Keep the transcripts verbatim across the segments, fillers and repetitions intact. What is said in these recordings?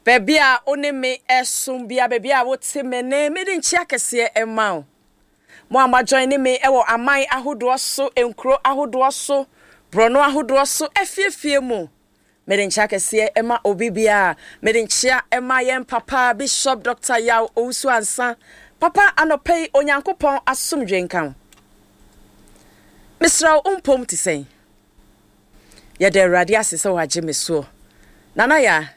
Baby a one me esum bia baby a wote me ne me de nchia kese ema o. Mo ama join me ewo aman ahodo so enkro ahodo so brono ahodo so efiefie mu. Me de nchia kese ema obi bia me de nchia ema yen papa Bishop Doctor Yaw Owusu Ansa papa anopei onyankopon asomdwe nkan. Misra umpom ti sen. Ya de radia sese waje me so. Nana ya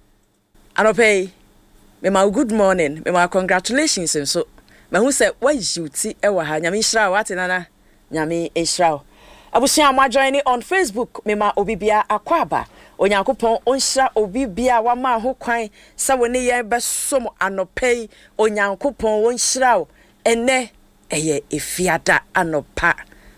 Anopei, me ma good morning, me ma congratulations and so. Me hu say why you ti e wa ha nyame hira what nana nyame ehira. Abusia ma join on Facebook me ma obibia akwaba. Onyankopon onhira obibia wa ma ho kwan se woni ye besom anopei onyankopon onhira ene eye efiada anopa.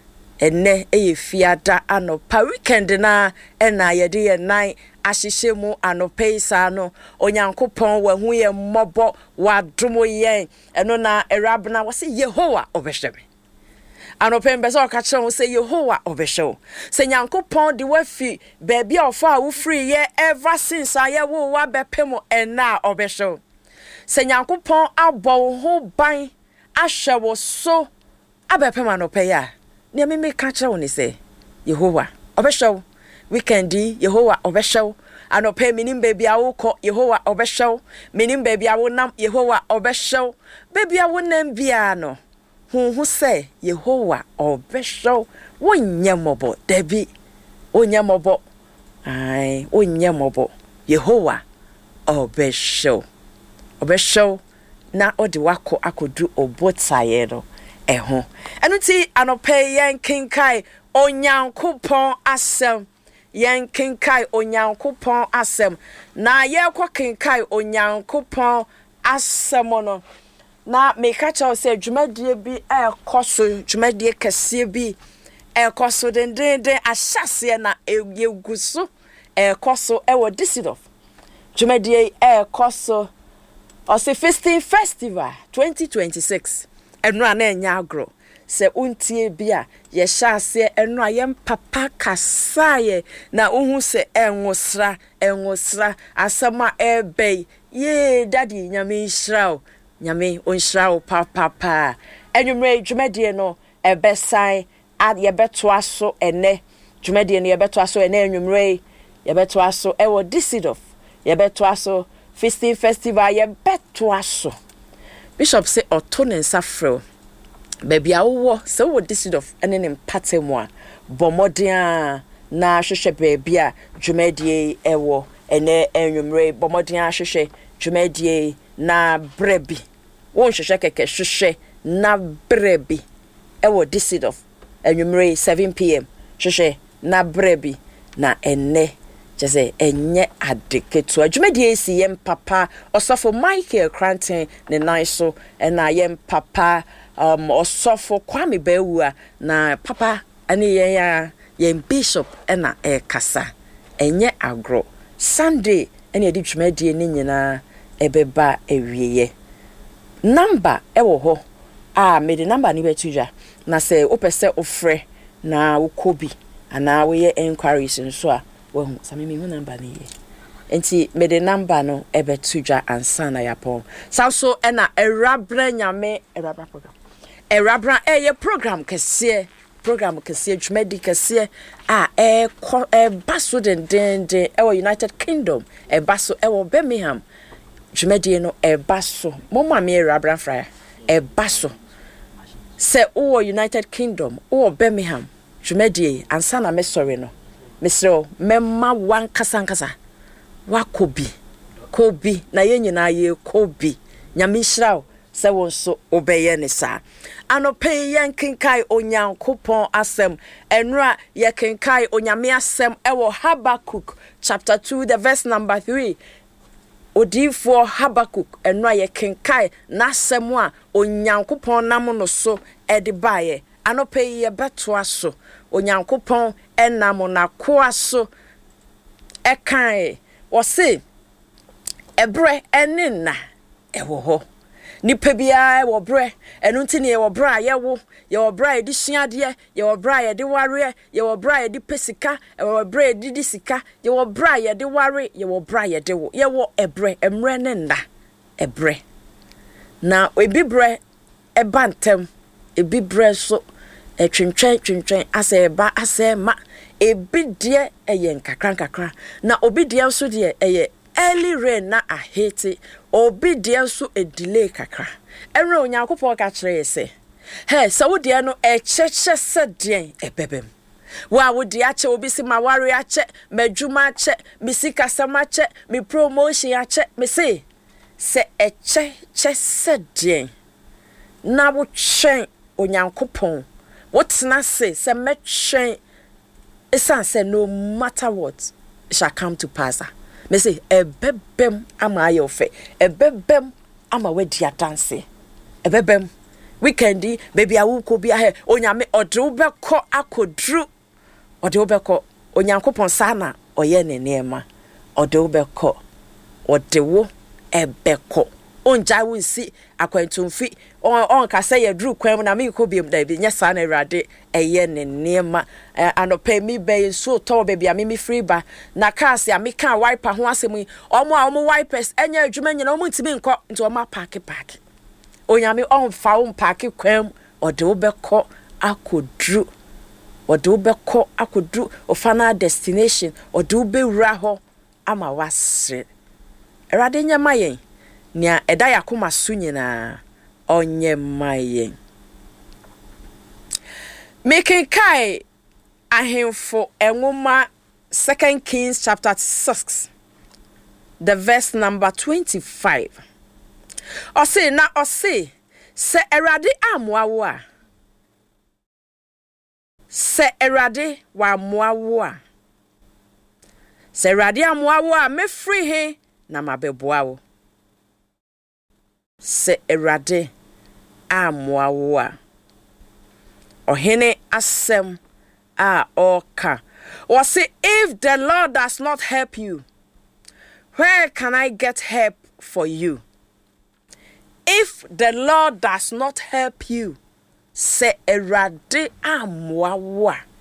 Ene eye fiada anopa weekend na ena ye de ye nine ashishe mu anopei sa no onyankopon wa hu ye mmobo wa domo yen eno na erabna wo se Yehowa obehwe me anopei mbe so ka kire wo se Yehowa obehwe se nyankopon de wafi baabi a ofo a wo free ye ever since aye wo wa bepem ena obehwe se nyankopon abo ho ban ahwe wo so abepem anopei a ne me me ka kire wo ni se Yehowa obehwe weekendi Yehowa obehwe anope minim baby awoko Yehowa obehwe minim baby awonam Yehowa obehwe baby awonam bia no hu hu se Yehowa obehwe wonyemobo dabi onyemobo ai onyemobo Yehowa obehwe obehwe na odi wako akodu obotaye no eho enuti anope yen kinkai onyankopon asem yen kinkai onyankopon asem na ye kwa kinkai onyankopon asem no na me ka cha se dwumadie bi e koso dwumadie kase bi e koso den den den ahyase na eguso e koso e wo disidof dwumadie e koso o se festive festival twenty twenty-six enu ana enya agro se untie bia ye hyase enu ayem papa kasaye na uhu se enwosra enwosra asama ebe ye daddy nyame nhyraw nyame onhyraw papa pa enwumre dwumadie no ebesan ad ye beto aso ene dwumadie no ye beto aso ene enwumre ye beto aso ewo disidof ye beto aso festive festival ye beto aso Bishop say otonensa frel baby awo se wo disidof ene ne mpatemu a bomodin na hwehwe baby a dwumadie ewo ene enwumre bomodin hwehwe dwumadie na brebi won hwehwe keke hwehwe na brebi ewo disidof enwumre seven p m hwehwe na brebi na ene jese enye adeketu dwumadie si yem papa osofo Michael Cranton ne naiso ena yem papa um osofo Kwame Bewua na papa ani yen ya yen bishop ena e kasa enye agro Sunday ene edi dwumadie ni nyina ebeba ewieye number ewo ho ah me de number ni betuja na se opese ofre na wokobi ana we ye inquiries nso a wahu samimi hu number ni ye enti me de number no ebetuja ansa na yapon sauso ena erabra nyame erabra program erabra eye program kese program kese dwumadi kese a e e baso den den den e United Kingdom e baso e wo Birmingham dwumadi no e baso mo ma me erabra fra e baso se wo United Kingdom wo Birmingham dwumadi ansa na me sorry no Misro memma wan kasankasa wakobi kobi na ye nyina ye kobi nyame hyiraw se wonso obeye ne sa anope yen kinkai onyankopon asem enra ye kinkai onyame asem ewo Habakkuk chapter two the verse number three odifo Habakkuk enra ye kinkai na asem a onyankopon nam no so ede baye anope ye beto aso onyankopon enam na ko aso ekan wo se ebre ene na ewo ho nipa bia wo bre enu nti ne wo bra ye wo ye wo bra ye di suade ye wo bra ye di ware ye wo bra ye di pesika ye wo bra ye di sika ye wo bra ye di ware ye wo bra ye di wo ye wo ebre emre ne nda ebre na ebi bre e bantem ebi bre so etwentwen twentwen ase ba ase ma ebi de eye nkakra nkakra na obi de so de eye early rain na ahete obi de so a delay kakra enre onyankopon ka kire se he so wo de no e cheche se de ebebem wa wo de ache obi si ma ware ache madwuma ache mi sika sama ache mi promotion ache mi se se e cheche se de na wo twen onyankopon what na say se me twen esan say no matter what it shall come to pass. Me say ebebem ama ayofe ebebem ama we dia dance ebebem weekendi baby awu ko bia he onyame ode wo beko akodru ode wo beko onyankopon sana oye ne nema ode wo beko ode wo ebeko onja wo si akwantumfi on on ka say yedru kwan na me ko biem da bi nya sa na Awurade eye ne nema anope mi be so to baby a me free ba na cars ya me kan wiper ho asem omo a omo wipers enya adwuma nyina omo ntimi nko nti omo park park onyame on fa on park kwan ode wo beko akodru ode wo beko akodru o final destination ode wo bewura ho ama wasre Awurade nya mayen nia eda yakoma su nyina onye mayen making kai ahemfo enwoma Second Kings chapter six the verse number twenty-five ose na ose se Awurade amoawo a se Awurade wa amoawo a se Awurade amoawo a mefri he na mabeboawo se Awurade amoawo a ohene asem a oka or say if the Lord does not help you, where can I get help for you? If the Lord does not help you, say Awurade amoawo a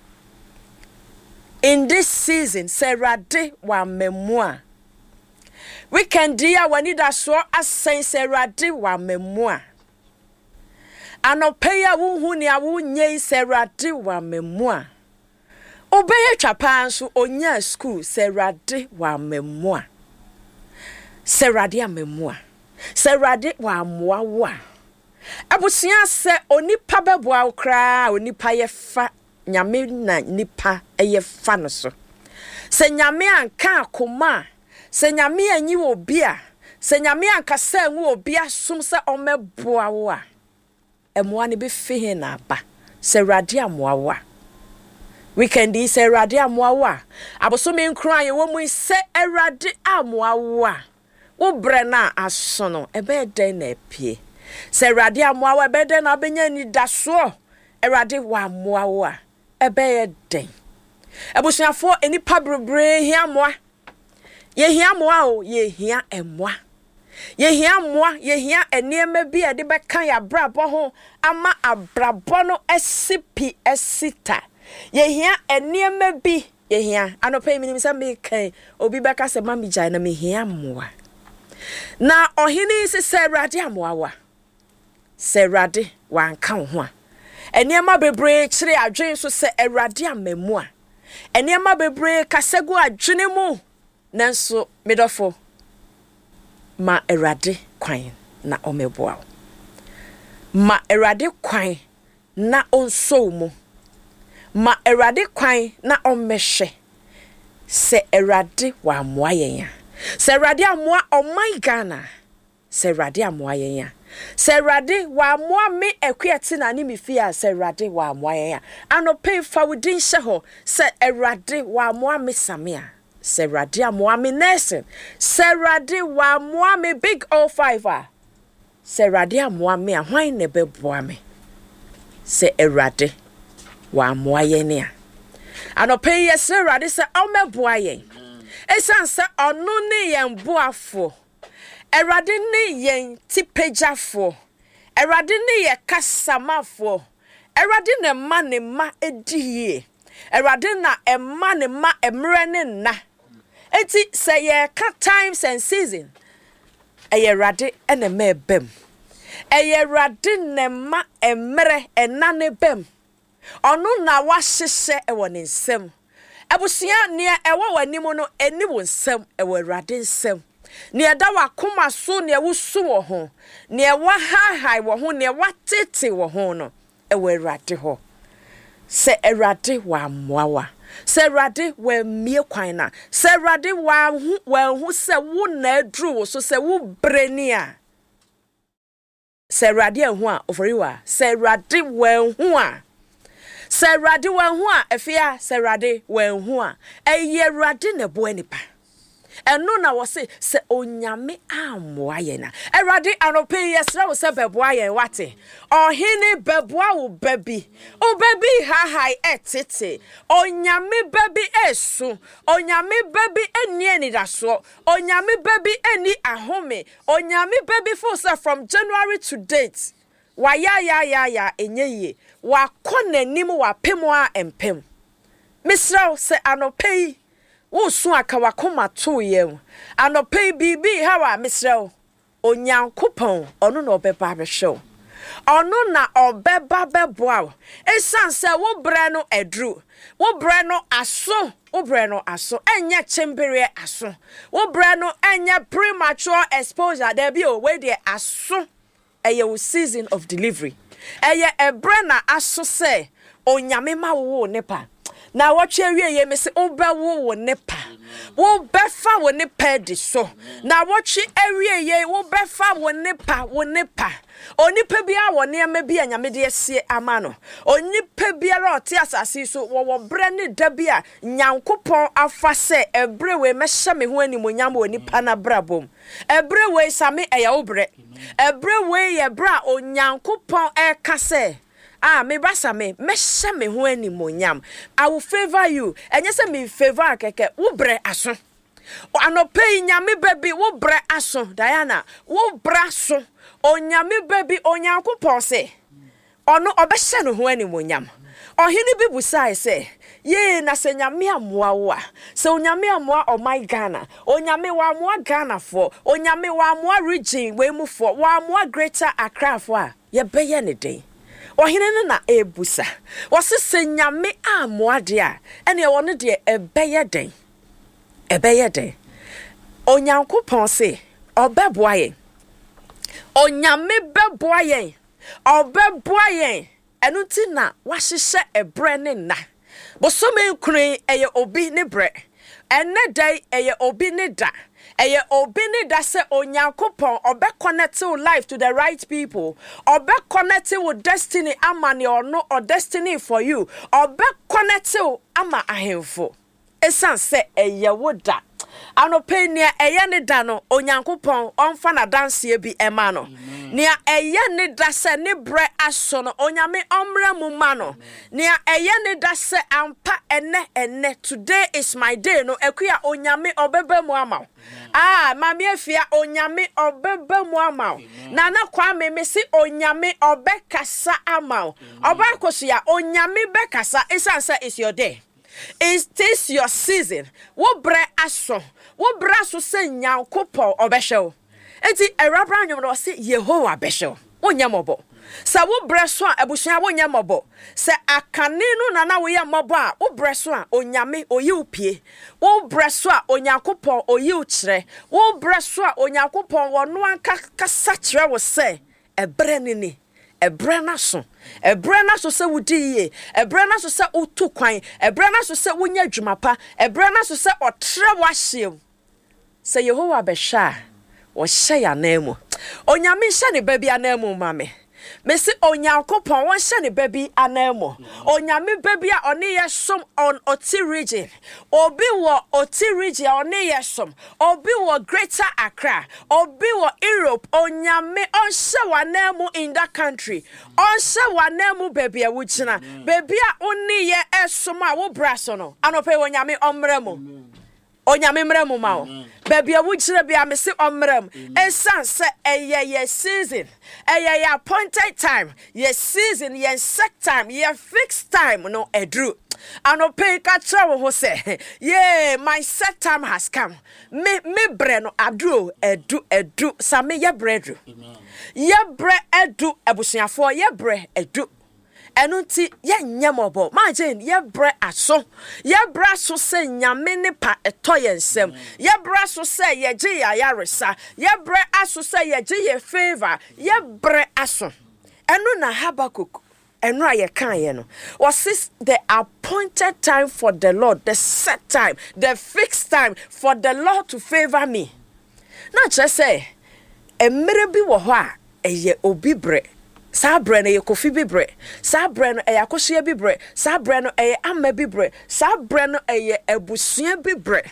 in this season say Awurade wa memoa we can dear when it does so as say Awurade wa memoa anopeya wo hu ne awo nye Awurade wa memoa obeye twapan so onya school Awurade wa memoa Awurade amemoa Awurade wa amoawo a abusia se onipa beboa wo kra onipa ye fa nyame na nipa ye fa no so se nyame anka akoma se nyame anyi obi a se nyame anka se nwu obi asum se omeboa wo a emoa ne be fihe na ba se Awurade amoawo a weekend is Awurade amoawo a aboso me nkran ye wo mu se Awurade amoawo a wo bre na aso no ebe den na pie se Awurade amoawo ebe den na benya ni daso Awurade wa amoawo a ebe ye den abusuafo enipa brebre hia moa ye hia moa o ye hia emoa ye hia moa ye hia enema bi e de beka ya brabo ho ama abrabo no esipi esita ye hia enema bi ye hia anopa minim se me kan obi beka se mami jai na me hia moa na ohini se se Awurade amoawa se Awurade wanka ho a enema bebre kire adwen so se Awurade amemu a enema bebre kasegu adwene mu nanso medofo ma Awurade kwan na omeboa ma Awurade kwan na onso mu ma Awurade kwan na ommehwe se Awurade wa amoa yen se Awurade amoa oman Ghana se Awurade amoa yen se Awurade wa amoa me akuati na ni mefia se Awurade wa amoa yen anope fa wudin hye ho se Awurade wa amoa me samia se Awurade amoa me Nelson se Awurade wa amoa me Big O five a se Awurade amoa me a hwan ne beboa me se Awurade wa amoa yen a anope yes se Awurade se omeboa yen esan se onu ne yen boafo Erade ne yen ti pejafo. Erade ne ye kasamafo. Erade ne ma ne ma ediye. Erade na emma ne ma emre ne na. Eti say ye ka times and season. Eye rade ene me bem. Eye rade ne ma emre ena ne bem. Ono na wa hyehye e woni nsem. Abusia ne e wo wanimu no eni wo nsem e wo rade nsem. Ne da wa koma so ne wusu wo ho. Ne wa hahai wo ho ne wa tete wo ho no e wo rade ho. Se erade wa moawa. Se rade we mie kwan na. Se rade wa hu wa hu se wo na adru wo so se wo breni a. Se rade hu a oforiwa. Se rade we hu a. Se rade we hu a efia se rade we hu a. Eye rade na bo anipa. Eno na wo se se onyame amoa ye na. Erade anope yesra wo se beboa ye wate. Ohene beboa wo baby. O baby ha hai etete. Onyame baby esu. Onyame baby eni eni daso. Onyame baby eni ahome. Onyame baby for say from January to date. Wa ya ya ya ya enye ye. Wa kone nimu wa pemo a empem. Misra se anope wo so aka wakoma to ye anope bibi hawa misrel onyankopon ono na obeba behwe ono na obeba beboa esan se wo bre no edru wo bre no aso wo bre no aso enye chembere aso wo bre no enye premature exposure there be o we de aso eye wo season of delivery eye ebre na aso se onyame ma wo nepa na watche wie ye me se obewo wo nepa wo befa wo nepa di so na watche ewie ye wo befa wo nepa wo nepa onipa bia wo ne ma bia nyame de sie ama no onipa bia ro te asase so wo wo bre ne da bia nyankopon afa se ebre we mehye me ho animonyam onipa na brabom ebre we same eya wo bre ebre we ye bra onyankopon e ka se ah me basa me mesha me ho animonyam I will favor you enye se me favor keke wo bre aso anope nyame baby wo bre aso Diana wo bra so onyame baby onyankopon se ono obehye no ho animonyam ohini bi busai se ye na se nyame amoa wo a se onyame amoa o my Ghana onyame wa amoa Ghana for onyame wa amoa region we mu for wa amoa Greater Accra for a ye beye ne den ohene na ebusa wose se nyame amoa de a ene wone de ebeye den ebeye den onyankopon se obeboa yen onyame beboa yen obeboa yen enu ti na wahihye ebre ne na bosome nkun eye obi ne bre ene dai eye obi ne da eye obi ne da se onyankopon obe connect your life to the right people obe connect your destiny amane ono or destiny for you obe connect you ama ahemfo esan se eye woda anope nia eye ne da no onyankopon onfa na danse bi ema no nia eye ne da se ne bre aso no onyame omra mu ma no nia eye ne da se ampa ene ene today is my day no ekua onyame obebe mu ama ah mami afia onyame obebe mu ama na na kwa me me si onyame obekasa ama oba koso ya onyame bekasa esansa is your day. Is this your season? Wo bre aso. Wo bre aso se nyankopon obehwe. Enti erabra nyom no se Yehowa behwe. Onyamobo. Sa wo bre so a abusuan wo nyamobo. Se akane no na na wo ye mobo a wo bre so a onyame oyi upie. Wo bre so a onyankopon oyi ukire. Wo bre so a onyankopon wono anka kasa kire wo se ebre ni ni. Ebre na so ebre na so se wudi ye ebre na so se utu kwan ebre na so se wonya dwumapa ebre na so se otre wahye se Yehowa behwa wo hye ya namu onyame hye ne baby anamu mame mesi onyankopon won hye ne baby anamu onyame baby a one ye som on Oti region obi wo Oti region one ye som obi wo Greater Accra obi wo Europe onyame on hye wanamu in that country on hye wanamu baby a wuchina baby a one ye esom a wo braso no anope onyame omremu onyame mmerɛ mu ma wo baby a wo kyerɛ bia me se ommerɛ mu esan se eye ye season eye ye appointed time ye season ye set time ye fixed time no edru anope ka kyerɛ wo ho se yeah my set time has come me me bre no adru edu edu sa me ye bre edu ye bre edu abusuafo ye bre edu enunti ye nyamobo imagine ye bre aso ye bra so se nyame ne pa eto ye nsem ye bra so se ye gye ya yaresa ye bre aso se ye gye ye favor ye bre aso enu na Habakuk enu aye kan ye no was the appointed time for the Lord, the set time, the fixed time for the Lord to favor me. Na just say emere bi wo ho a eye obi bre sa bre no ye Kofi bi bre sa bre no eye Akohye bi bre sa bre no eye Ama bi bre sa bre no eye Abusua bi bre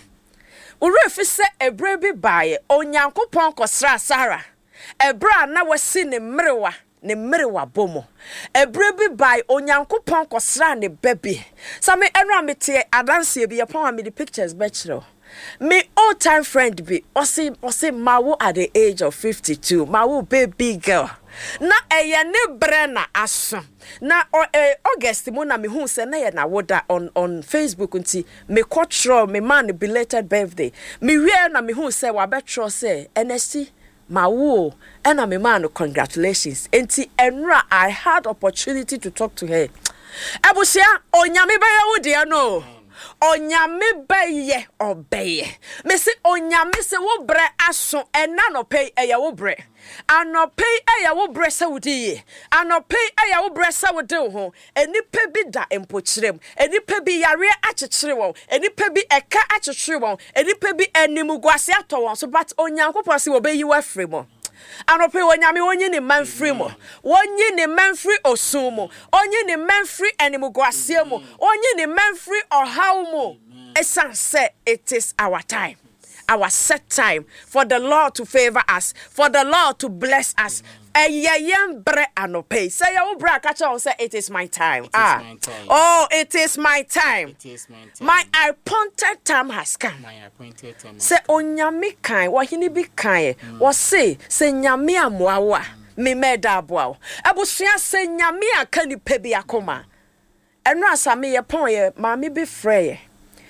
ure fi se ebre bi baaye Onyankopon kosra Sara ebra na wasi ne mrewa ne mrewa bomo ebre bi baaye Onyankopon kosra ne baby sa me enra mete adanse bi ye pon me the pictures bechro me old time friend be osi osi mawo at the age of fifty-two mawo baby girl na eye ne brena aso na eh, August mo na me hu se na ye na woda on on Facebook nti me kotro me man belated birthday me wie na me hu se wa betro se enesi mawo ena me man congratulations nti enra I had opportunity to talk to her abusia onyame ba ya wo dia no onyame baye obeye me se onyame se wo bre aso ena no pay eye wo bre anope eye wo bre se wodi anope eye wo bre se wodi ho enipa bi da empokyerem enipa bi yare akyekere won enipa bi eka akyekere won enipa bi animu guase ato won so but onyankopɔ se wo be yi wa fremo anope wonyame wonyi ne manfri mo wonyi ne manfri osun mo onyi ne manfri animu guase mo onyi ne manfri ohaw mo esan say it is our time, our set time for the Lord to favor us, for the Lord to bless us. Ayayem bre anope. Say ya ubra kacha on say it is my time. It ah. My time. Oh, it is my time. It is my time. My appointed time has come. My appointed time. Say onyame kan, wa hini bi kan. Wa say say nyame amoawa. Me meda aboa. Abusua say nyame aka ni pebi akoma. Enu asame ye pon ye maami bi frɛ.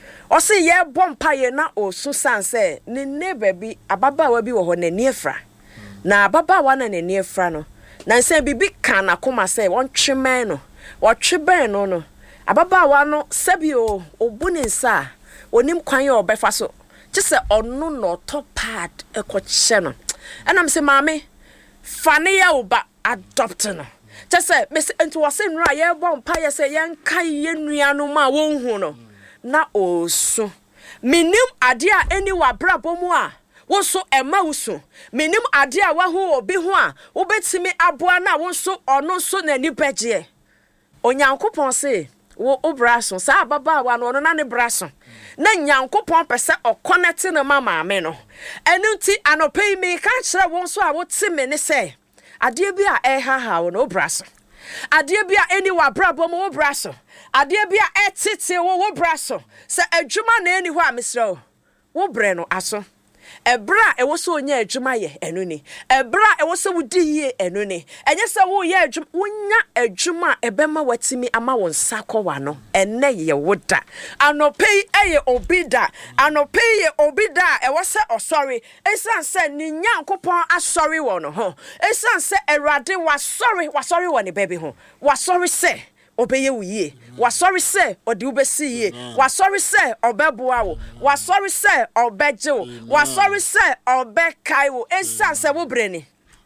O say ye bompa ye na osu san say ne neighbor bi ababawa bi wo ho na niefra. Na ababawa na ne niefra no. Na say bibi kan akoma say won twemen no. Wo tweben no no. Ababawa no sebi o obu ne nsa. Onim kwan ye obefa so. Ji say onu no top pad ekɔkye no. Enam say maami fane ya oba adopt no. Just say me into was in ra ye bompa ye say yen kai ye nuanu ma won hu no. Na osu minim ade a eni wa brabo mu a wo so ema usu minim ade a wa hu obi hu a wo betimi aboa na wo so ono so na ni pegye onyankopon se wo obraso sa baba wa no no na ne braso na nyankopon pese o connect no mama me no enunti anopei me ka kire wo so a wo ti me ne se ade bi a e ha ha wo no obraso ade bi a eni wa brabo mu obraso ade bia etete wo wo braso se adwuma na eni ho a mesrɛ wo bre no aso ebra e wo so onya adwuma ye enu ni ebra e wo so wudi ye enu ni enye se wo ye adwuma wonya adwuma ebema watimi ama won sakɔwa no enne ye woda anopei eye obida anopei ye obida e wo se osori esan se ni nyankopɔn asori wo no ho esan se erade wasori wasori wo ne baby ho wasori se obeye wuye wasori se odi ubesi ye wasori se obeboa wo wasori se obeje wo wasori se obekai wo ensan se wo breni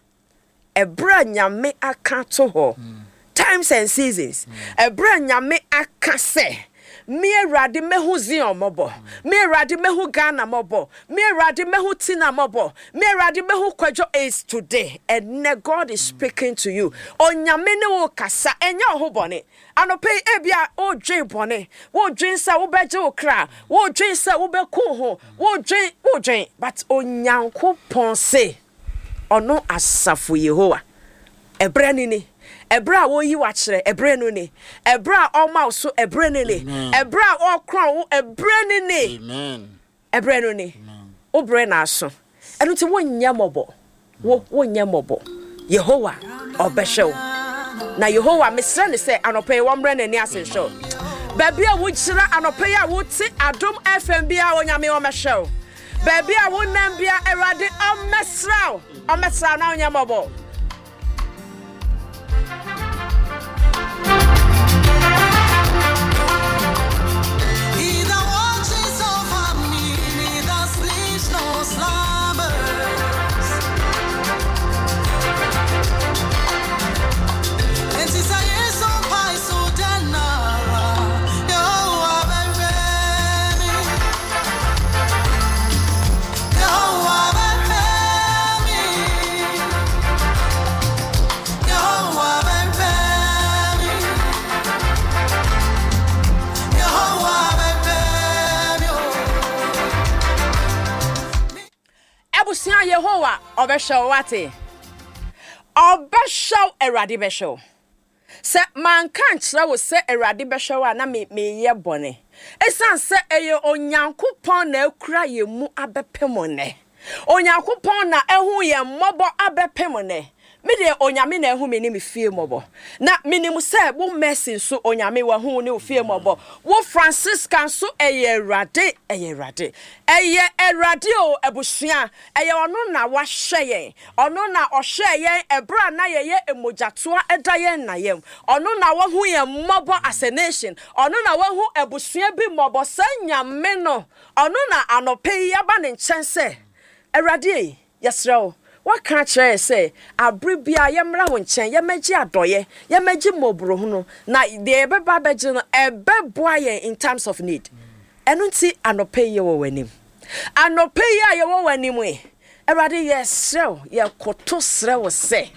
ebra nyame aka to ho times and seasons ebra nyame aka se me erade mehu zion mobo me erade mehu Ghana mobo me erade mehu Tina mobo me erade mehu Kwadwo is today and God is speaking to you onyame ne wo kasa enya ho bone anope ebia o dwen bone wo dwen sa wo beje wo kra wo dwen sa wo beku ho wo dwen wo dwen but onyankopon se ono asafo Yehowa ebra ni ni ebra wo yi wa kire ebre no ni ebra o ma so ebre ni ni ebra o kron wo ebre ni ni amen ebre no ni wo bre na aso enu ti wonnya mobo wo wonnya mobo Yehowa obehwe na Yehowa mesra ne se anope wo mbre na ni asenhwe baby a wo chira anope a wo ti Adom F M bia onyame wo mehwe baby a wo nam bia Erade o mesra o mesra na onya mobo Abusia Yehowa obeshow wate obeshow Erade beshow se man kan kire wo se Erade beshow na me me ye bone esan se eye onyankopon na akura ye mu abepemone onyankopon na ehu ye mmobo abepemone me de onyame na ehu me ni me fie mobo na minimu se wo mercy so onyame wa hu ne fie mobo wo Franciscan so eye Erade eye Erade eye Erade o ebusua eye ono na wa hwe ono na ohwe yen ebra na ye ye emojatoa eda yen na yem ono na wa hu ye mobo as a nation ono na wa hu ebusua bi mobo sanyame no ono na anope yaba ne nchense Erade yesrew what can't say say abribia yemra wo nchen yemeji adoye yemeji mobro huno na de ebeba beji no ebeboa ye in terms of need enu nti anope ye wo wanim anope ye ye wo wanim e Erade yesrew ye koto srew se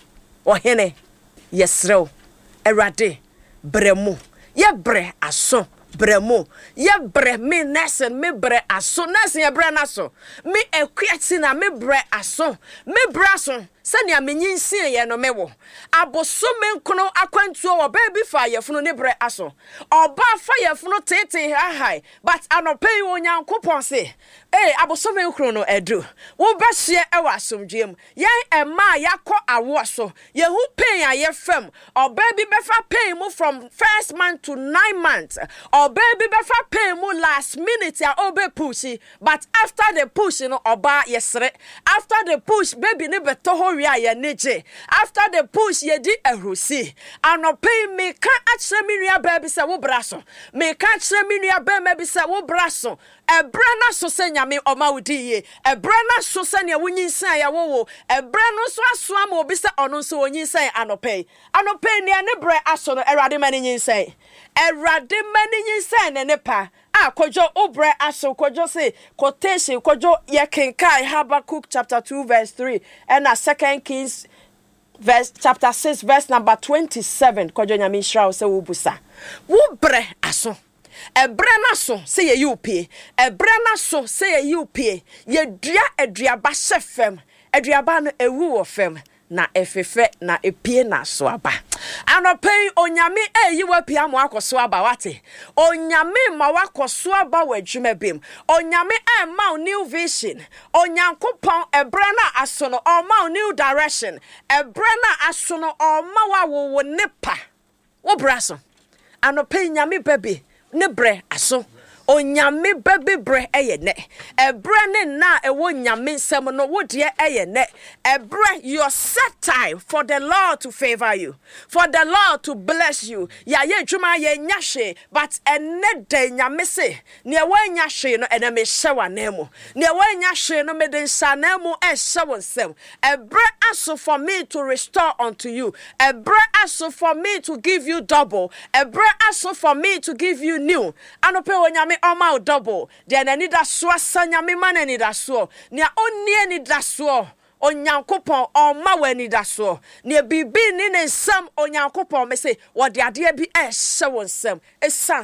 ohene yesrew Erade bremu ye bre aso bremu ye bre me nesen me bre aso nesen ye bre naso me ekwati na me bre aso me braso sania menyinsin ye no mewo aboso me nkono akwantuo wo baby fa yefunu ne bre aso oba fa yefunu tete hahai but anopei onyankopon se eh aboso me nkro no edu wo behye ewa asomdwem ye ema yakọ awo so ye hu pain aye fam oba bi befa pain mu from first month to nine months oba bi befa pain mu last minute ya obe push but after the push no oba yesre after the push baby ne beto ho wi aye neje after the push ye di ehrusi anopei me ka akire mi nua baby se wo braso me ka akire mi nua baby bi se wo braso ebra na so se nyame oma wudi ye ebra na so se ne wonyinsan ya wo ebra no so aso am obi se ono so wonyinsan anopei anopei ne ne bre aso no Erade mani nyinsan Erade mani nyinsan ne ne pa a kojo obre aso kojo se quotation kojo ye kenkai Habakkuk chapter two verse three and a second Kings verse chapter six verse number twenty-seven kojo nyame shraw se wo busa wo bre aso ebre na so se ye yupie ebre na so se ye yupie ye dua aduaba hyefem aduaba no ewu wo fem na efefe na epie na so aba anopei onyame eyiwa pia mo akoso aba wate onyame ma wakoso aba wadwuma bem onyame e ma new vision onyankopon ebre na aso no o ma new direction ebre na aso no o ma wa wo nepa wo braso anopei nyame bebe ne bre aso onyame bebe bre eye ne ebre ne na ewo nyame nsem no wo de eye ne ebre your set time for the Lord to favor you, for the Lord to bless you ya ye dwuma ye nyahwe but enne de nyame se ne wo nyahwe no ene me hyewa na mu ne wo nyahwe no me de nsa na mu e hyewo nsem ebre aso for me to restore unto you ebre aso for me to give you double ebre aso for me to give you new anope onyame oma double de na ni da so asanya me man ni da so ne onni ni da so onyankopon oma wani da so ne bibi ni ne nsam onyankopon me se wo de ade bi e hye won nsam esan se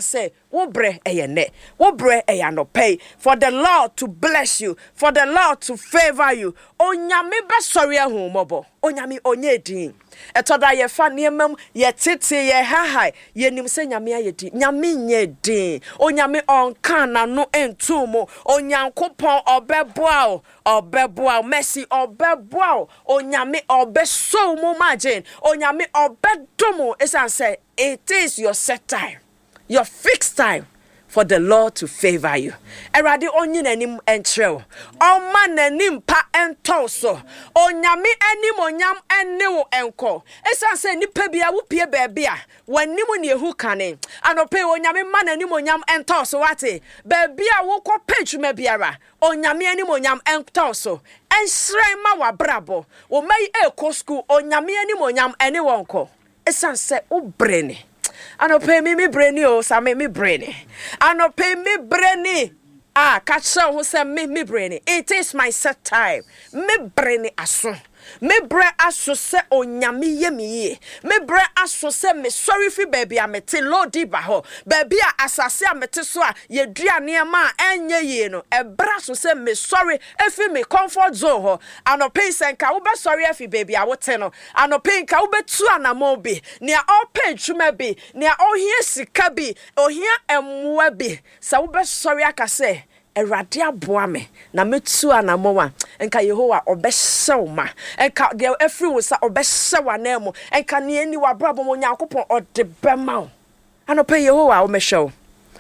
wo bre eyene wo bre eyano pay for the Lord to bless you, for the Lord to favor you. Onyame be sorry ahumobo. Onyame onye din. Etoda ye fa niemam ye tete ye hahai ye nim se nyame ayedi. Nyame nye din. Onyame onka na no entumo. Onyankopon obeboa obeboa mercy obeboa. Onyame obeso mo margin. Onyame obedomo esan say it is your set time. Your fixed time for the Lord to favor you. Erade onyin anim entrel. Oma nanim pa entoso. Onyame anim onyam enne wo enko. Esan se nipa bia wo pie baabi a wanimu ne ehu kane. Anope onyame man anim onyam entoso wate. Baabi a wo kɔ page biara. Onyame anim onyam entoso. Ensrem ma wa brabo. Wo mai eko school onyame anim onyam ene wonko. Esan se wo brene. Anope me me breni o sa me me breni. Anope me breni. Ah, catch who say me me breni. It is my set time. Me breni aso. Me bre aso se onyame ye me. Me bre aso se me sorry fi baby a mete lodi ba ho. Baby a asase a mete so a ye duane ma enye ye no. E bra so se me sorry efi me comfort zone ho. Anope se nka wo be sorry efi baby a wote no. Anope nka wo be tu anamo bi. Nea all pay twuma bi. Nea ohia sika bi. Ohia emwa bi. Sa wo be sorry aka se Erade aboa me na metu anamowa enka Yehowa obehyew ma enka de efri wo sa obehyew anamo enka ne ani wa brabo mo Nyankopon ode bema anope Yehowa o mehyew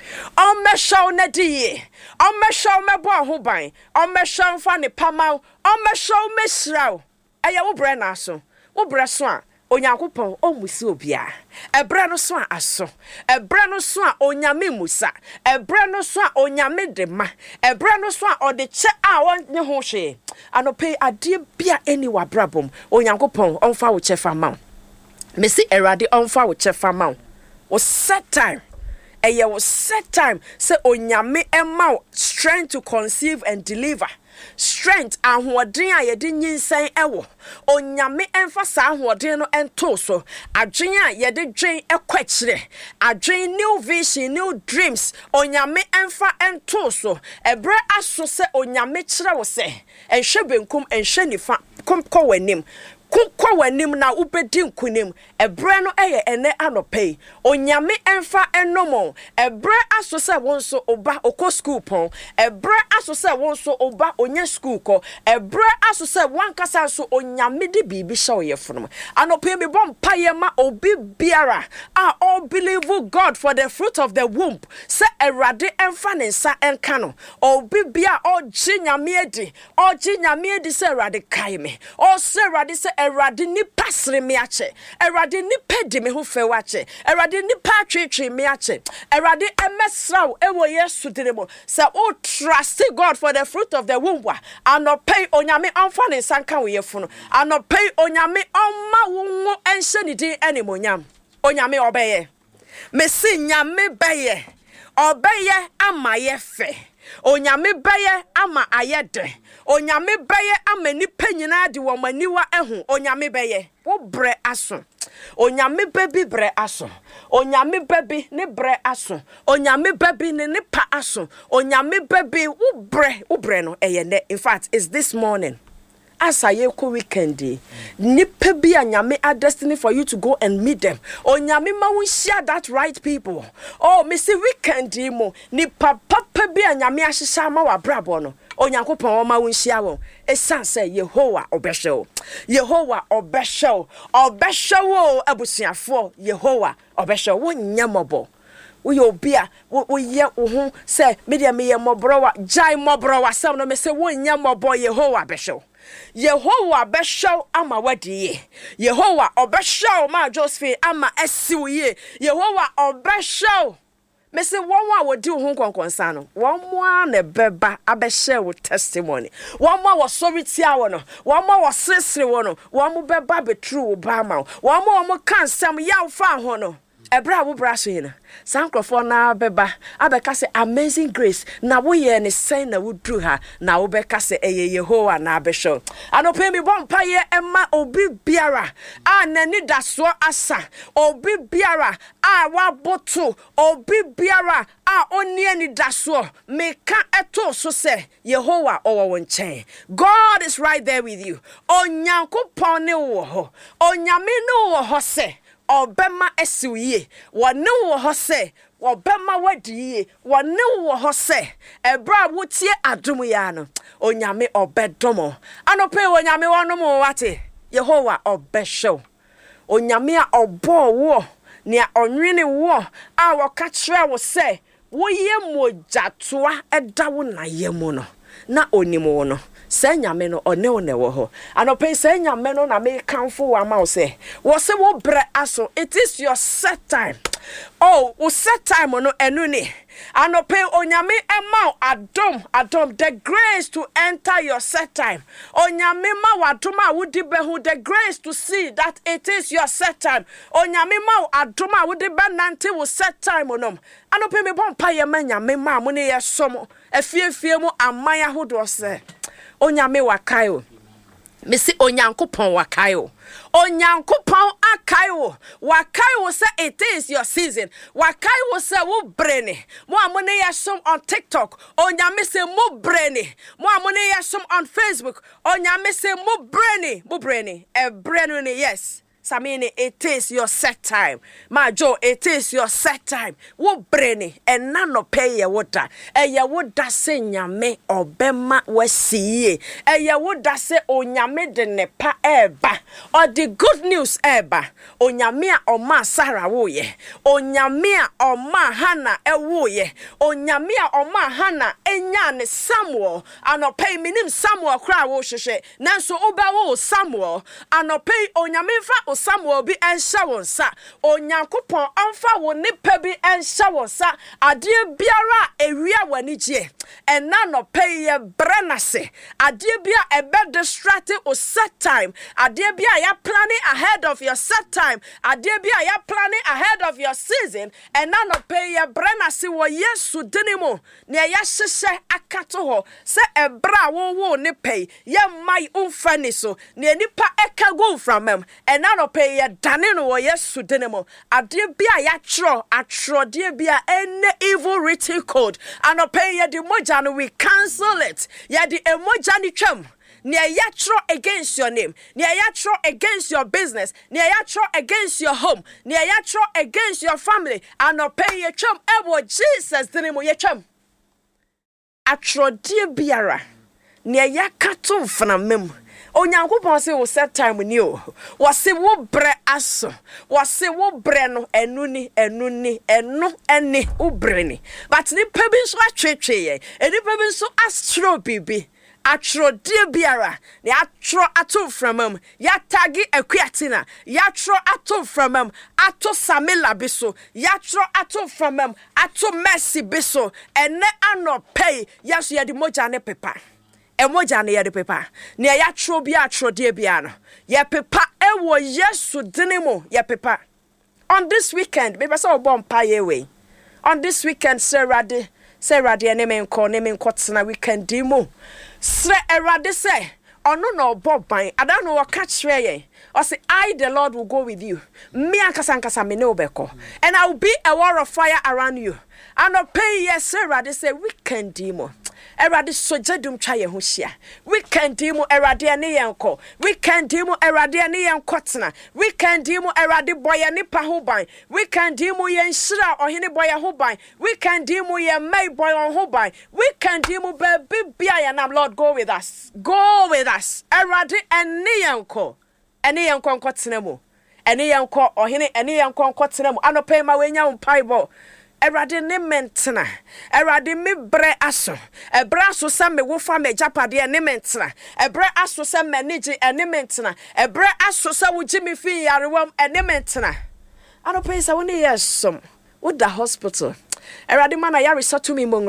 o mehyew na die o mehyew mebo ho ban o mehyew fa ne pamaw o mehyew mesraw eye wo bre na so wo bre so a Onyankopon o musi obia ebre no so aso ebre no so a onyame musa ebre no so a onyame de ma ebre no so a ode che a wonye ho hwe anope ade bia eni wa brabom Onyankopon onfa wo che fa ma me si erade onfa wo che fa ma wo set time eye wo set time say onyame ema strength to conceive and deliver strength ahoden a yede nyinsan ewo onyame emfa sa ahoden no ento so adwen a yede dwen ekwakire adwen new vision new dreams onyame emfa ento so ebre aso se onyame kire wo se enhwe benkum enhwe nifa kom ko wanim kwa wanim na ubedi nkunim ebre no eye ene anope onyame emfa enomo ebre aso se wonso oba okọ school pon ebre aso se wonso oba onya school ko ebre aso se wankasa so onyame de bibi hye yefonom anope me bom paye ma obi biara a all believe God for the fruit of the womb se erade emfa ne nsa enka no obi bia o ginyame edi o ginyame edi se erade kai me o se erade se Erade ni pasre me ache. Erade ni pedi me ho fe wache. Erade ni pa twetwe me ache. Erade emesraw ewo Yesu diremo. Say o trust God for the fruit of the womb. Anope onyame amfa ne sanka wo yefunu. Anope onyame omma wo ngo enhye ni din animonyam. Onyame obeye. Mesi nyame beye. Obeye ama ye fe. Onyame beye ama ayede. Onyame beye ama nipa nyina de wo maniwa ehu onyame beye wo bre aso onyame bebi bre aso onyame bebi ne bre aso onyame bebi ne ne pa aso onyame bebi wo bre wo bre no eye in fact is this morning as I go weekend nipa bi anyame a destiny for you to go and meet them onyame ma won share that right people oh me say weekend mo nipa papa bi anyame a hyehyɛ ma wa brabo no Onyankopon o ma won hia won esan say Yehowa obehyew Yehowa obehyew obehyew abusuafo Yehowa obehyew won nyamobo wo ye obi a wo ye wo ho say media me ye mobrowa jai mobrowa sam no me say won nyamobo Yehowa behyew Yehowa beshow ama wadiye Yehowa obeshow ma Josephine ama esiwe Yehowa obeshow me say won wa wodi ho konkonsa no won mo na beba abehye wo testimony won mo wo sorry tia wo no won mo wo sesere wo no won mo beba betru wo ba ma won mo wo kan sam yaw fa ho no ebra wo bra so yin sankrofo na beba abeka se amazing grace na wo ye ne sen na wo dru ha na wo beka se eye Yehowa na abehwo anope mi bompa ye ema obi biara a nani daso asa obi biara a waboto obi biara a oni ani daso meka eto so se Yehowa owo wo nchen. God is right there with you. Onyankopon ne wo ho onyame ne wo ho se obema esiwie wone wo ho se obema wadiye wone wo ho se ebra wotie adom ya no onyame obedomo anope onyame wonom wate Yehowa obehwo onyame a obo wo ne onwene wo a woka kire wo se wo ye mojatoa edawo na yemu no na onimo no se nyame no one one wo ho anope se nyame no na me kanfo wa ma wo se wo se wo bre aso. It is your set time. Oh, wo set time no enu ni anope onyame ema adom adom the grace to enter your set time. Onyame ma wadom a wodi be hu the grace to see that it is your set time. Onyame ma adom a wodi be nante wo set time onom anope me bon pa ye ma nyame ma mo ne ye som afiefie mu amaya hodo se onyame wakayo mesi onyankopon wakayo onyankopon akayo wakayo say it is your season wakayo say wo brene mo amone yesom on TikTok onyame say mo brene mo amone yesom on Facebook onyame say mo brene mo brene e brene ne yes Samini, it is your set time. My Joe, it is your set time. Wo brene and none no pay ya water. E ya woda se nyame obema wesiye. E ya woda se onyame de nepa eba. Or the good news eba. Onyame a oma Sarah woye. Onyame a oma Hannah e woye. Onyame a oma Hannah enya ne Samuel. Ano pay minim Samuel kra wo sheshe. Nanso oba wo Samuel. Ano pay onyame fa Samuel bi ensha wonsa onyankopon amfa wo nipa bi ensha wonsa ade biara ewia wanigye ena no pay ye brenase ade bia ebe distract o set time ade bia ya planning ahead of your set time ade bia ya planning ahead of your season ena no pay ye brenase wo Yesu dinimo ne ya hyehye akato ho se ebra wo wo ne pay ye mai umfani so ne nipa ekago from em ena no pay ye danino wo Yesu dinimo ade bia ya tro atro de bia any evil written code and pay ye the moja no we cancel it ye the emoja ni twam ne yatro against your name ne yatro against your business ne yatro against your home ne yatro against your family and pay ye twam ebo Jesus dinimo ye twam atro de biara ne yakato mfana mem onyankopon se wo set time ni o wo se wo bre aso wo se wo bre no enu ni enu ni enu ene wo bre ni but ni pa bi so atwetwe ye eni pa bi so astro bibi atro de biara ne atro ato framam ya tagi akuatina ya tro ato framam ato samela biso ya tro ato framam ato mercy biso ene anopay ya so ye di moja ne pepa emoja ne yede pepa ne ya tro bia tro de bia no ye pepa ewo Yesu dinimo ye pepa on this weekend me pesa obom pa ye we on this weekend serade serade ene men ko ne men kwotena weekend dimo sre erade se ono no boban ada no waka kire ye o say I the Lord will go with you me ankasa ankasa me ne obeko and I will be a wall of fire around you and no pay yes erade say weekend dimo erade sojadum twa ye ho hia weekend dimo erade ne yenko weekend dimo erade ne yenkotena weekend dimo erade boye ne pa ho ban weekend dimo ye nhira ohene boye ho ban weekend dimo ye mai boy on ho ban weekend dimo baby bia ya nam Lord go with us go with us erade ene yenko ene yenko nkotena mo ene yenko ohene ene yenko nkotena mo anope ma wenya mpaibo erade ne mentena erade me bre aso ebra aso se me wo fa me japade ne mentena ebre aso se manage ene mentena ebre aso se wo gimi fi yarewam ene mentena anope sa woni yesom wo da hospital erade mana yare sato mi mongra ho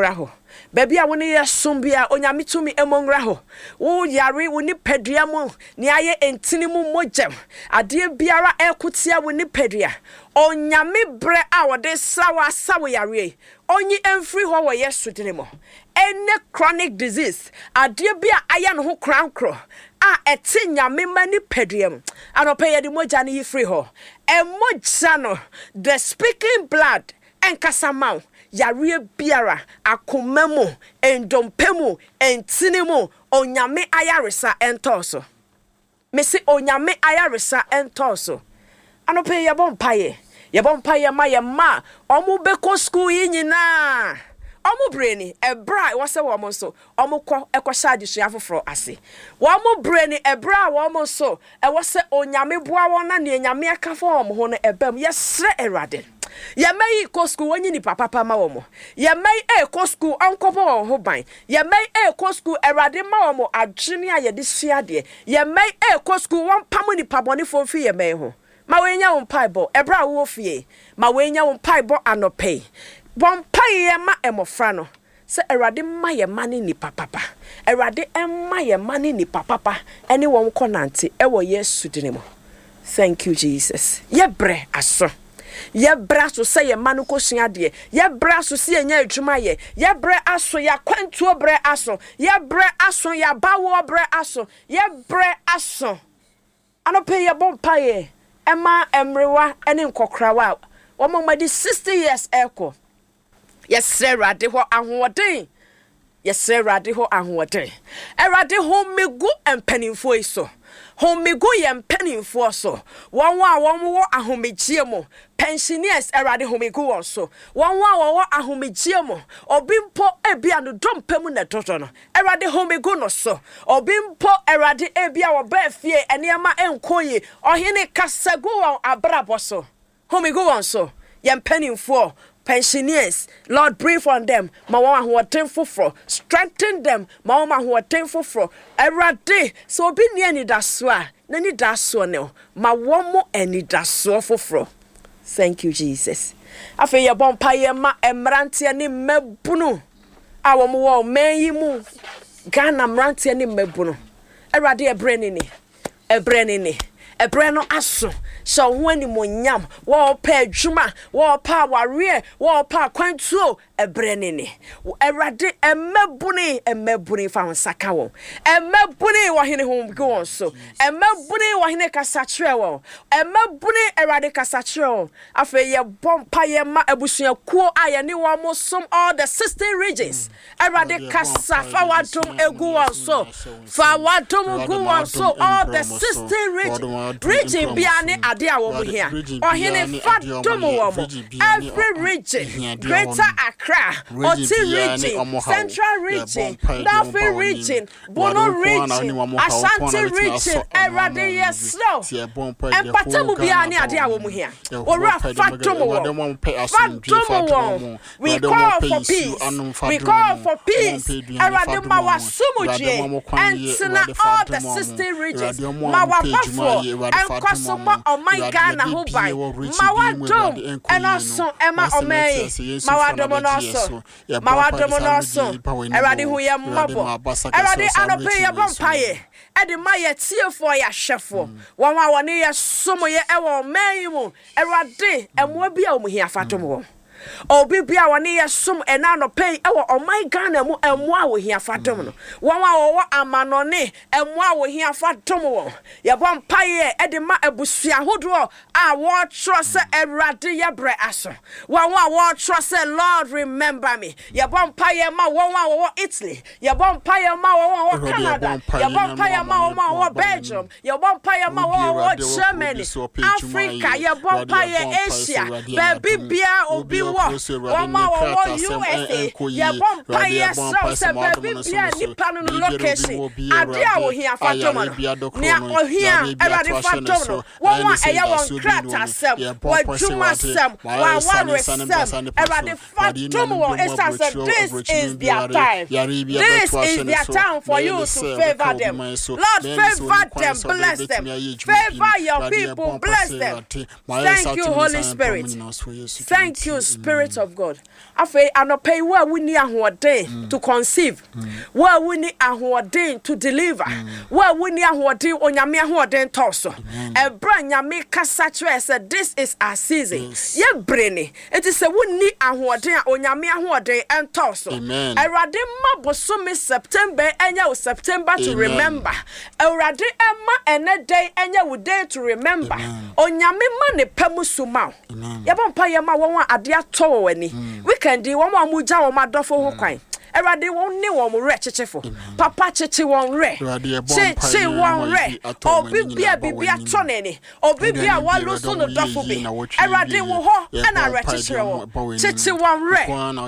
baby a woni ye sombia onyame tumi emongra ho wo yare woni padua mo ne aye entini mu mogem ade biara ekotia woni padua onyame bre a wode sawa sawo yare onyi emfiri ho wo yesu dine mo any chronic disease ade bia aya no ho krankro a eti nyame mani paduam anope ye de moja ne free ho e moja no the speaking blood enkasamaw yare biara akomemu endompemu entinimu onyame ayaresa entoso mesi onyame ayaresa entoso anope ye bompaye ye bompaye ma ye ma omu beko school yi nyina omu breni ebra wo se wo mo so omu kọ ekọsha adisua foforo ase wo mu breni ebra wo mo so e wo se onyame boa wo na ne nyame aka fo wo ho no ebam ye sre erade ye mai ko school wonyi ni papa papa ma wo mo ye mai e ko school onkopo wo ho ban ye mai e ko school erade ma wo mo adwene a ye de sua de ye mai e ko school won pam ni pabone fo fi ye mai ho ma wenya won paibo ebra wo fie ma wenya won paibo anope bon paye ma emofra no se erade ma ye mane ni papa erade emma ye mane ni papa ene won konante e wo yesu dine mo. Thank you Jesus. Ye bre aso ye bra so se ye manu ko sua de ye bra so se enya adwuma ye ye bre aso ya kwantuo bre aso ye bre aso ya bawo bre aso ye bre aso anope ye bon paye emma emrewa ene nkokrawa wo mo di sixty years eko. Yes, erade ho ahoden. Yes, erade ho ahoden. Erade ho megu empanimfo iso. Ho megu ye empanimfo so. Won wa won wo ahomegye mo. Pensioners erade ho megu won so. Won wa wo ahomegye mo. Obimpo ebia no dompemu na toto no. Erade ho megu no so. Obimpo erade ebia wo ba fie enema enkoye. Ohene kasagu won abrabo so. Ho megu won so. Ye empanimfo pensioners, Lord, breathe on them. Mama who are thankful for, strengthen them. Mama who are thankful for. Every day, so be near ni daswa. Nani daswa no. Ma wamo any daswa for fro. Thank you, Jesus. I feel your bompaye ma emranti ani mebunu. Awa mo meyi mu. Gana mranti ani mebunu. Every day a brenini, a brenini, a breno aso. So when you nyam, wo pa djuma, wo pa warrior, wo pa kwantuo e brenene. Erade emebuni emebuni fa nsaka wo. Emebuni wo hene hom go so. Emebuni wo hene kasachre wo. Emebuni erade kasachre wo. Afa ye bompa ye ma abusua kuo aye ni wo mo som all the sixteen regions. Erade kasa fa wadom egu wo so. Fa wadom gu wo so all the sixteen regions. Region biane ade a wo here ohene fatom wo every region Greater Accra Oti region Central region Northern region Bono region Ashanti region erade yeslo empatamu biane ade a wo here ora fatom wo fatom wo we call for peace we call for peace erade ma wasumuje entina all the sixteen regions ma wafafo enkosoma o my God na ho bai mawadom enoso ema omei mawadom noso mawadom noso erade hu ye mmabo erade anope ye bompaye ede maye tiefo ya hwefo won wa woni ye somo ye ewo omei mu erade emo bia omuhia fatom wo obi bia woni ye som ena no pay ewo omai Ghana mu emo a wo hia fatom no won wa wo amanone emo a wo hia fatom wo ye bom paye e de ma abusua hodo a wo tro se erade ye bre aso won wa wo tro se Lord remember me ye bom paye ma won wa wo Italy ye bom paye ma wo wo Canada ye bom paye ma wo wo Belgium ye bom paye ma wo wo Germany Africa ye bom paye Asia baby bia obi Wama wo U S A ye bompa ye so se baby bia nipa no location ade a wo hia fatom no ne ohia erade fatom no won eya won krata sem wadwuma sem wa ware sem erade fatom wo esa se this is their time this is their time for you to favor them Lord favor them bless them favor your people bless them thank you Holy Spirit thank you Spirit of God. Afei anope wa wuni ahoɔden to conceive. Wa wuni ahoɔden to deliver. Wa wuni ahoɔden onyame ahoɔden tɔso. Ebra nyame kasa kyerɛ sɛ this is our season. Ye brene. It is a wuni ahoɔden onyame ahoɔden entɔso. Awurade ma bosome September enya wo September to remember. Awurade emma ene day enya wo day to remember. Onyame ma ne pemu suma. Yabon pa yema won ade atɔ wani. Weekend won wa mu gya won adofo ho kwan. Erade won ne won re kyekefo. Papa kyekye won re. Che che won re. Obi bia bibia to ne ni. Obi bia wa lo so no dofo bi. Erade wo ho ana re kyekere wo. Kyekye won re.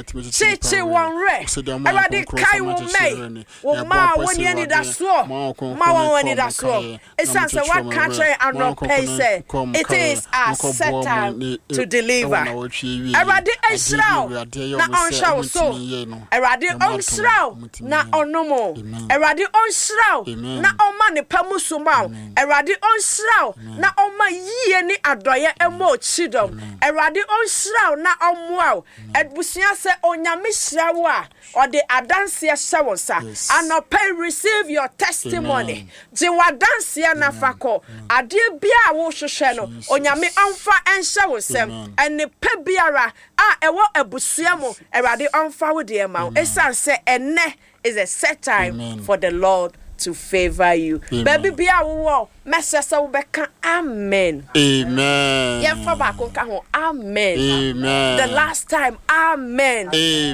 Kyekye won re. Erade kai wo mei. Wo ma woni ani da so. Ma won ani da so. Esan se what country and no pay say. It is a set time to deliver. Erade ensraw na onsha wo so. Erade onsraw na onomo. Erade onsraw na oma ne pamusuma. Erade onsraw na oma yie ni adoye emo chidom. Erade onsraw na omwa. Ebusia se onyame hrawo a ode adanse hye wonsa. Anope receive your testimony. Je wadanse na fako. Ade bia wo hwehwe no onyame amfa enhye wonsem. Ene pe biara a ewo ebusua mo Erade amfa wo de ma. Esan se ene is a set time Amen. For the Lord to favor you. Amen. Baby bia wo mesese wo beka amen. Amen. Ye fa ba ko ka ho amen. Amen. The last time amen.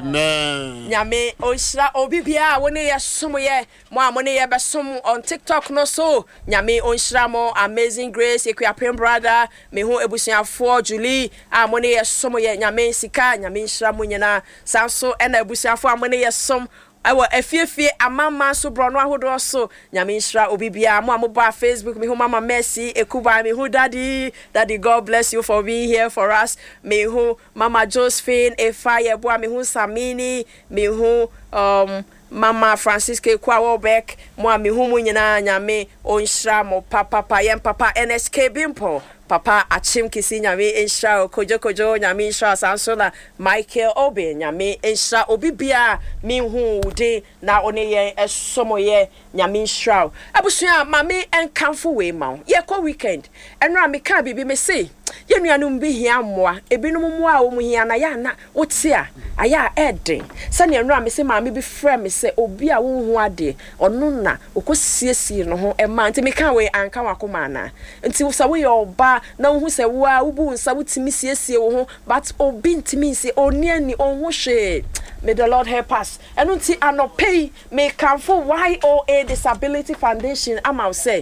Amen. Nyame onhira obi bia wo ne ye som ye mo amone ye besom on TikTok no so nyame onhira mo Amazing Grace Ekuapem brother me ho ebusuafo Julie amone ye som ye nyame sika nyame nhira mo nyina sanso ena ebusuafo amone ye som awo efiefie amama so bro no ahodo so nyame nhira obi bia mo amoba Facebook me ho mama Mercy Ekuba me ho daddy daddy God bless you for being here for us me ho mama Josephine Efa bo me ho Samini me ho um Mama Francisca Kwawobek mo me ho mu nyina nyame onhira mo papa papa yem papa N S K Bimpo Papa Achim Kisi nyame enhira kojo kojo nyame enhira sansola Michael Obe nyame enhira obi bia me hu de na one ye esomo ye nyame enhira abusua mame enkamfo we ma ye ko weekend enra me ka bibi me say ye nuanum bi hia moa ebinum moa wo mu hia na ya na wote a aya eden sane enra me say mame bi frɛ me say obi a wo hu ade ono na okosiesie no ho e ma nti me ka we anka wakoma na nti wo sa we oba na wo hu se wo a wo bu nsa wo timi siesie wo ho but obi ntimi se oni ani on ho hwe. May the Lord help us. And until I not pay, may come for Y O A Disability Foundation. I'm out say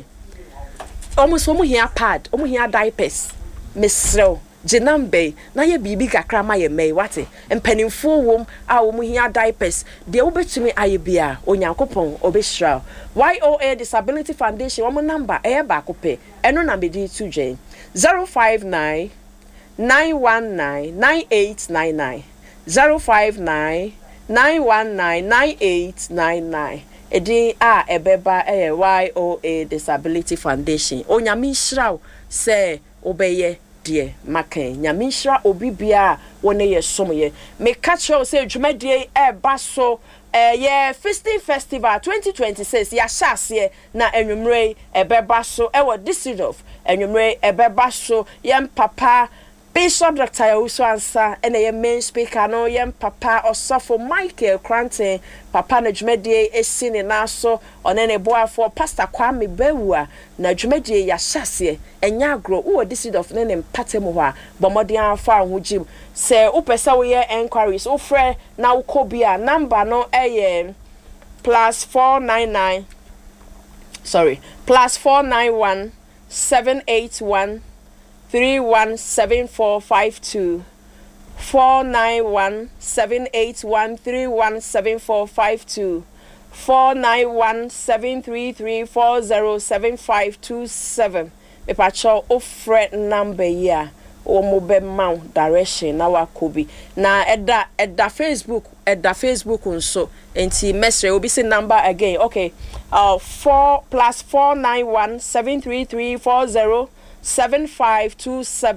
almost one here pad, one here diapers, Miss Row, Jenambe, na ye bibi kakra ma ye may what it, and penny full womb, our one here diapers. The obe to me I bia, on Yankopon, Obeshra. Y O A Disability Foundation, one number, air back pay, and no number D two J zero five nine nine one nine nine eight nine nine. zero five nine nine one nine nine eight nine nine. Edi a ebeba e Y O A Disability Foundation. O nyame nhira se obeye de maken. Nyame nhira obi bia woni ye somye. Me catch you say dwumadie e ba so eh ye Feasting Festival twenty twenty-six ya hyase na enwumre ebeba so e wo Düsseldorf. Enwumre ebeba so yem papa Bishop Doctor Yawusu Ansa ene ye main speaker no yem papa Osofo Michael Krante papa na dwumadie esi ne naso onene boafo Pastor Kwame Bewua na dwumadie ya hyase enya agro wo Düsseldorf ne ne mpatemu ho a bomodin afa ahogim se upesa wo ye enquiries wo frɛ na wo kobia number no eye plus four nine nine sorry plus four nine one seven eight one three one seven four five two four nine one seven eight one three one seven four five two four nine one seven three three four zero seven five two seven. Me pacho ofre number ya o mo be mount direction na wakobi na edda edda Facebook edda Facebook nso enti mesre obi say number again okay uh four plus four nine one seven three three four zero seven five two seven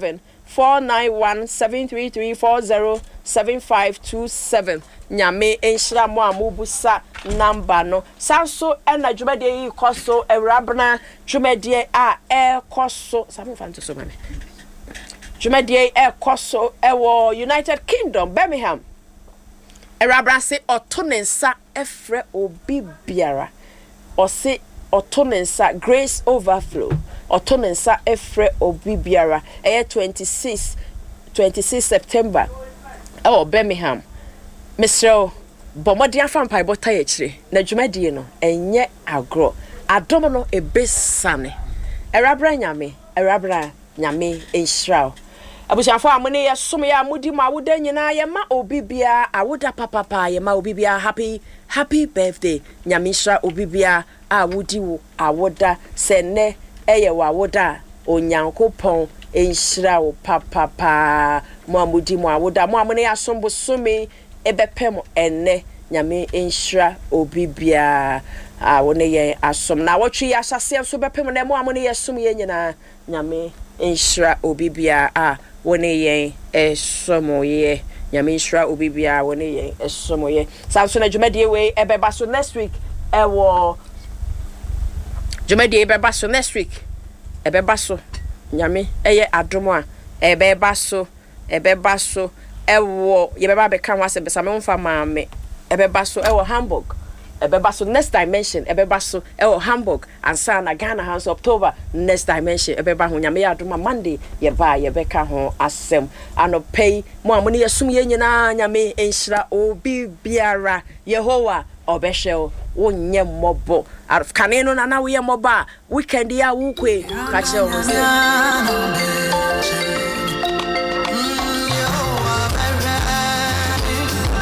four nine one seven three three four zero seven five two seven. Nyame enhira mo amubusa number no. Sanso ena dwumade yi koso ewrabna dwumade a e koso. Sabe fanto so mame. Dwumade e koso ewo United Kingdom Birmingham. Ewrabna se otonensa efre obi biara. O se otonensa grace overflow. Otonensa efre obi biara. E twenty-six September. Oh Birmingham. Mister Bomodian fan pai bota yechire na dwumadie no enye agro adom no ebesane erabra nyame erabra nyame enhirao abusiafo amune ye som ya mudi ma woda nyina ye ma obibia awoda papapa ye ma obibia happy happy birthday nyame nhira obibia awodi wo awoda sene eye wa awoda onyankopon enhira wo papapa mo amudi mo awoda mo amune ya som bosome ebepem enne nyame enhira obibia a wone ye asom na wotwe ya hyase so bepem na mo amone ye som ye nyina nyame enhira obibia a wone ye esom ye nyame enhira obibia wone ye esom ye samso na dwumadie we ebeba so next week ewo dwumadie ebeba so next week ebeba so nyame eye adomo a ebeba so ebeba so ewo yebeba be kan wase besa me mfa maame ebeba so ewo Hamburg ebeba so next dimension ebeba so ewo Hamburg ansa na Ghana House October next dimension ebeba ho nyame adoma Monday yeba yebeka ho asem anopei mo amone yesum ye nyina nyame enhira obi biara Yehowa obehwe wonye mobo arf kaneno na na wo ye moba weekend ya wo kwe ka che wo se